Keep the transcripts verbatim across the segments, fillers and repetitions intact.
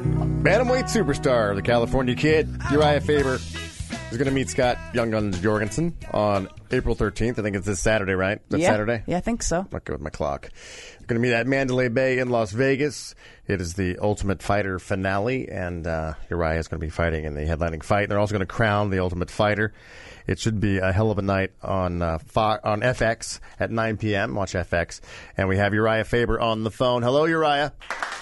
Bantamweight superstar, the California Kid, Uriah Faber, is going to meet Scott Young Guns Jorgensen on April thirteenth. I think it's this Saturday, right? That's yeah. Saturday? Yeah, I think so. I'll go with my clock. We're going to meet at Mandalay Bay in Las Vegas. It is the Ultimate Fighter finale, and uh, Uriah is going to be fighting in the headlining fight. They're also going to crown the Ultimate Fighter. It should be a hell of a night on uh, Fo- on F X at nine p.m. Watch F X. And we have Uriah Faber on the phone. Hello, Uriah.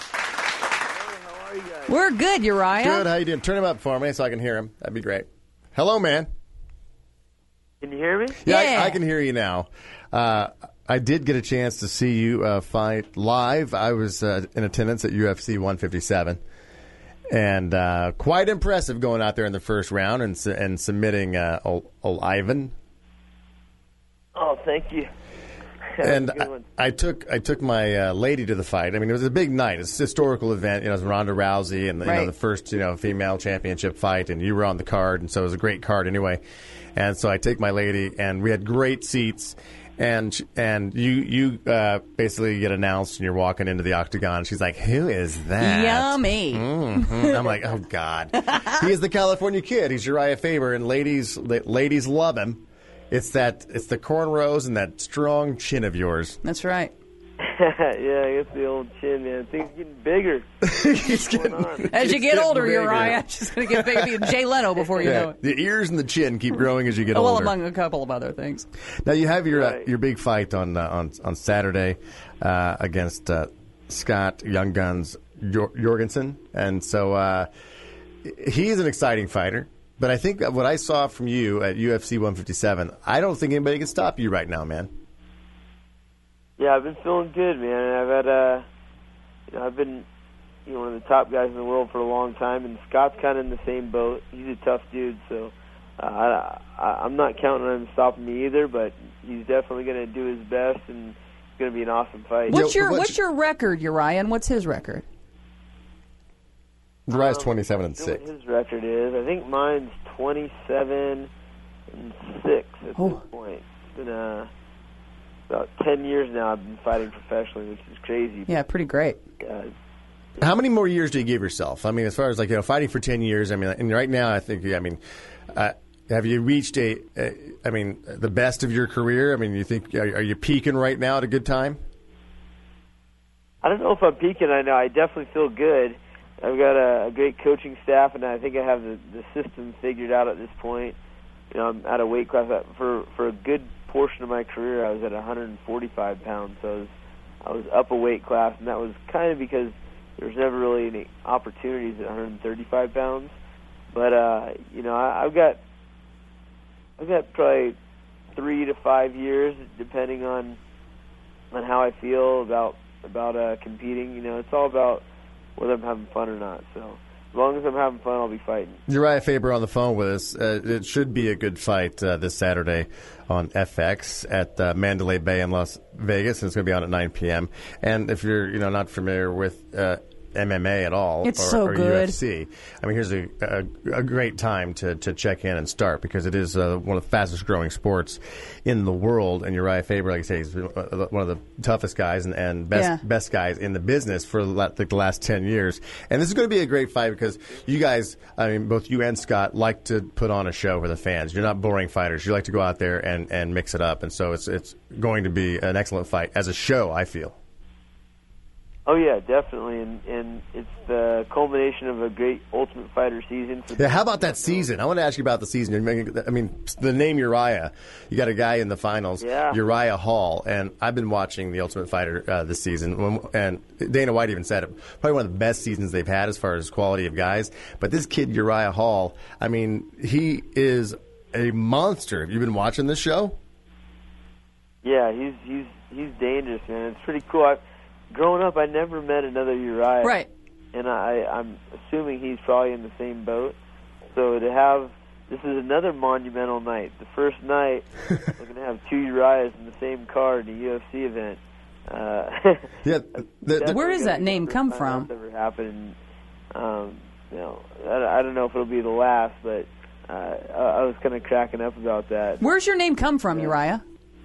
We're good, Uriah. Good. How you doing? Turn him up for me so I can hear him. That'd be great. Hello, man. Can you hear me? Yeah, Yeah. I, I can hear you now. Uh, I did get a chance to see you uh, fight live. I was uh, in attendance at U F C one fifty-seven. And uh, quite impressive going out there in the first round and su- and submitting uh, old, old Ivan. Oh, thank you. And I, I took I took my uh, lady to the fight. I mean, it was a big night. It's a historical event. You know, it was Ronda Rousey and you right. know the first you know female championship fight, and you were on the card, and so it was a great card anyway. And so I take my lady, and we had great seats. And and you you uh, basically get announced, and you're walking into the octagon. She's like, "Who is that?" Yummy. Mm-hmm. I'm like, "Oh God, he is the California Kid. He's Uriah Faber, and ladies ladies love him. It's that it's the cornrows and that strong chin of yours." That's right. Yeah, I guess the old chin, man. Things getting bigger. He's getting, As you he's get getting older, bigger. Uriah, she's going to get bigger than Jay Leno before you know Yeah, it. the ears and the chin keep growing as you get Oh, well, older. among a couple of other things. Now you have your uh, Right. your big fight on uh, on on Saturday uh, against uh, Scott Young Guns Jor- Jorgensen, and so uh, he's an exciting fighter. But I think that what I saw from you at U F C one fifty-seven, I don't think anybody can stop you right now, man. Yeah, I've been feeling good, man. And I've had, uh, you know, I've been, you know, one of the top guys in the world for a long time, and Scott's kind of in the same boat. He's a tough dude, so uh, I, I, I'm not counting on him stopping me either. But he's definitely going to do his best, and it's going to be an awesome fight. What's Yo, your what's- What's your record, Uriah, and what's his record? Uriah's twenty-seven and I don't know six. what his record is. I think mine's twenty-seven and six at Oh. this point. It's been uh, about ten years now I've been fighting professionally, which is crazy. Yeah, pretty great. Uh, How many more years do you give yourself? I mean, as far as like you know, fighting for ten years. I mean, and right now, I think. I mean, uh, have you reached a, a? I mean, the best of your career? I mean, you think are, are you peaking right now at a good time? I don't know if I'm peaking. I know I definitely feel good. I've got a, a great coaching staff, and I think I have the, the system figured out at this point. You know, I'm at a weight class that for for a good portion of my career. I was at one forty-five pounds, so I was, I was up a weight class, and that was kind of because there was never really any opportunities at one thirty-five pounds. But uh, you know, I, I've got I've got probably three to five years, depending on on how I feel about about uh, competing. You know, it's all about whether I'm having fun or not. So as long as I'm having fun, I'll be fighting. Uriah Faber on the phone with us. Uh, it should be a good fight uh, this Saturday on F X at uh, Mandalay Bay in Las Vegas, and it's going to be on at nine p.m. And if you're you know not familiar with uh, M M A at all, It's or, so or good. U F C, I mean, here's a, a, a great time to, to check in and start because it is uh, one of the fastest growing sports in the world. And Uriah Faber, like I say, he's one of the toughest guys and, and best Yeah. best guys in the business for like the last ten years. And this is going to be a great fight because you guys, I mean, both you and Scott like to put on a show for the fans. You're not boring fighters. You like to go out there and, and mix it up. And so it's it's going to be an excellent fight as a show, I feel. Oh yeah, definitely, and and it's the culmination of a great Ultimate Fighter season. For Yeah, how about that season? I want to ask you about the season. You're making- I mean, the name Uriah. You got a guy in the finals, Yeah. Uriah Hall, and I've been watching the Ultimate Fighter uh, this season, when- and Dana White even said it. Probably one of the best seasons they've had as far as quality of guys. But this kid Uriah Hall, I mean, he is a monster. Have you been watching this show? Yeah, he's he's he's dangerous, man. It's pretty cool. I, growing up, I never met another Uriah, Right. and I, I'm assuming he's probably in the same boat. So to have this is another monumental night. The first night we're going to have two Uriahs in the same card in a U F C event. Uh, Yeah. The, the, Where does that name come from? That's ever happened. Um, you know, I, I don't know if it'll be the last, but uh, I, I was kind of cracking up about that. Where's your name come from, Uriah?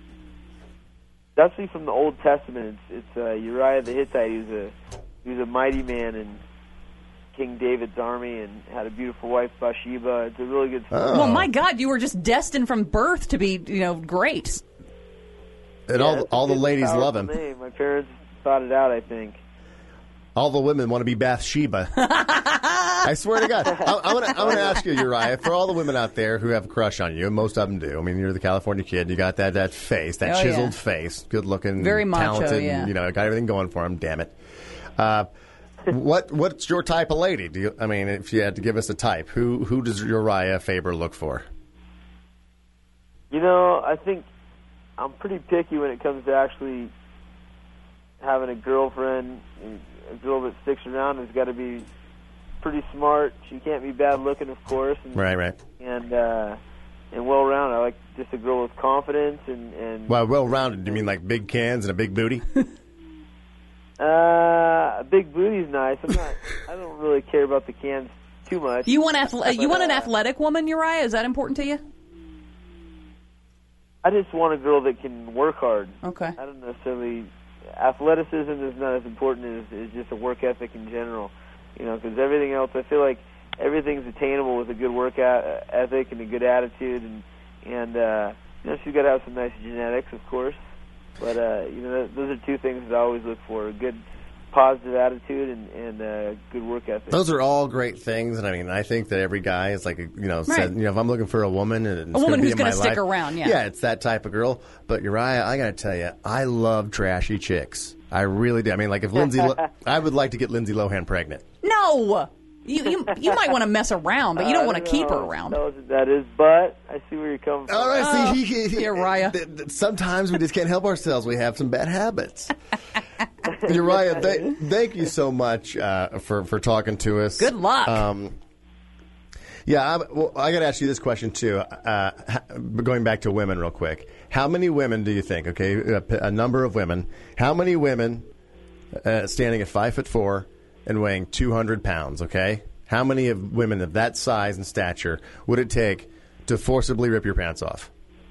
It's actually from the Old Testament. It's, it's uh, Uriah the Hittite. He was a he was a mighty man and King David's army and had a beautiful wife, Bathsheba. It's a really good story. Oh. Well, my God, you were just destined from birth to be, you know, great. And Yeah, all, it's a all the good, ladies love powerful him. Name. My parents thought it out, I think. All the women want to be Bathsheba. I swear to God. I, I'm going to I'm gonna ask you, Uriah, for all the women out there who have a crush on you, and most of them do. I mean, you're the California kid. You got that, that face, that Oh, chiseled yeah. face, good-looking, Very macho, talented, yeah. and, you know, got everything going for him, damn it. Uh, what What's your type of lady? Do you, I mean, if you had to give us a type, who, who does Uriah Faber look for? You know, I think I'm pretty picky when it comes to actually having a girlfriend. A girl that sticks around has got to be pretty smart. She can't be bad looking, of course. And, Right, right. And uh, and well rounded. I like just a girl with confidence and and Well, well-rounded. Do you mean like big cans and a big booty? uh, a big booty's nice. I'm not. I don't really care about the cans too much. You want athle- you But, want an uh, athletic woman, Uriah? Is that important to you? I just want a girl that can work hard. Okay. I don't necessarily. Athleticism is not as important as, as just a work ethic in general, you know, because everything else, I feel like everything's attainable with a good work a- ethic and a good attitude, and and uh, you know, she's got to have some nice genetics, of course, but uh, you know, th- those are two things that I always look for: a good positive attitude and and uh, good work ethic. Those are all great things, and I mean, I think that every guy is like, you know, Right. said, you know, if I'm looking for a woman, and it's A woman gonna be who's in gonna my stick life, around, yeah. yeah, it's that type of girl. But Uriah, I got to tell you, I love trashy chicks. I really do. I mean, like if Lindsay, Lo- I would like to get Lindsay Lohan pregnant. No. You you, you might want to mess around, but you don't I want to know keep her how around. intelligent that is, but I see where you're coming from. All right, Oh, see, he, he, Uriah. th- th- sometimes we just can't help ourselves. We have some bad habits. Uriah, th- thank you so much uh, for for talking to us. Good luck. Um, yeah, I, well, I got to ask you this question too. Uh, ha- going back to women, real quick, how many women do you think? Okay, a, a number of women. How many women uh, standing at five foot four and weighing two hundred pounds? Okay, how many of women of that size and stature would it take to forcibly rip your pants off?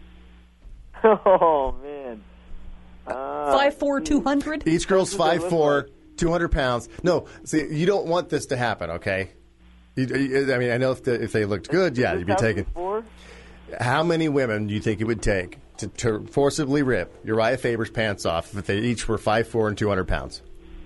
Oh man. Uh, Five four two hundred. Each girl's What does it five look four, like? two hundred pounds. No, see, you don't want this to happen, okay? You, you, I mean, I know if, the, if they looked good, yeah, Has you'd this be happened taking. before? How many women do you think it would take to, to forcibly rip Uriah Faber's pants off if they each were five four and two hundred pounds?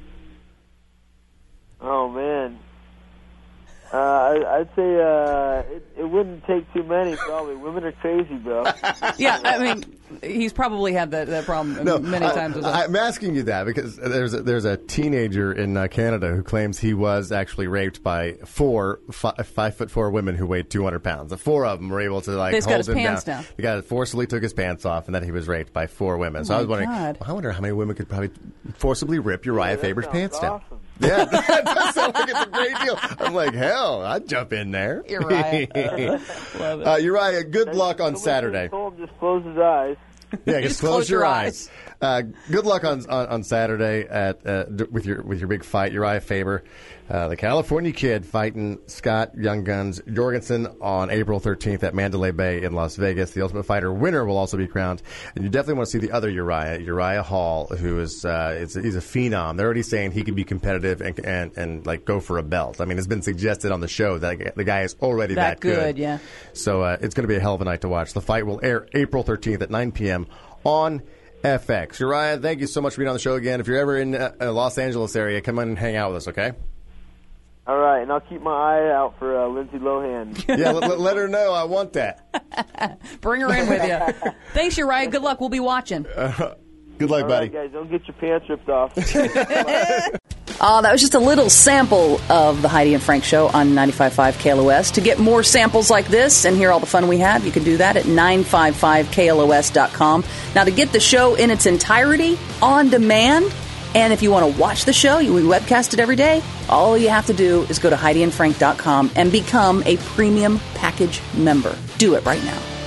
Oh man. Uh, I, I'd say uh, it, it wouldn't take too many. Probably women are crazy, bro. Yeah, I mean, he's probably had that, that problem many I, times as well. I'm asking you that because there's a, there's a teenager in uh, Canada who claims he was actually raped by four fi- five foot four women who weighed two hundred pounds. The four of them were able to like They just got hold his him pants down. down. The guy forcibly took his pants off, and then he was raped by four women. So Oh I was my wondering, God. well, I wonder how many women could probably forcibly rip Uriah that Faber's sounds pants down. awesome. Yeah, that does sound like it's a great deal. I'm like, hell, I'd jump in there. Uriah. Love it. Uh, Uriah, good luck on Somebody Saturday. told him just close his eyes. Yeah, Just just close, close your your eyes. Uh, good luck on, on on Saturday at uh, d- with your with your big fight, Uriah Faber, uh, the California kid fighting Scott Young Guns Jorgensen on April thirteenth at Mandalay Bay in Las Vegas. The Ultimate Fighter winner will also be crowned, and you definitely want to see the other Uriah, Uriah Hall, who is uh, is he's a phenom. They're already saying he could be competitive and and and like go for a belt. I mean, it's been suggested on the show that the guy is already that, That good, yeah. So uh, it's going to be a hell of a night to watch. The fight will air April thirteenth at nine p.m. on F X. Uriah, thank you so much for being on the show again. If you're ever in uh, uh, Los Angeles area, come on and hang out with us, okay? All right, and I'll keep my eye out for uh, Lindsay Lohan. Yeah, let, let, let her know I want that. Bring her in with you. Thanks, Uriah. Good luck. We'll be watching. Good luck, All buddy. right, guys, don't get your pants ripped off. Uh, that was just a little sample of the Heidi and Frank Show on ninety-five point five K L O S. To get more samples like this and hear all the fun we have, you can do that at nine five five K L O S dot com. Now, to get the show in its entirety on demand, and if you want to watch the show, we webcast it every day, all you have to do is go to Heidi and Frank dot com and become a premium package member. Do it right now.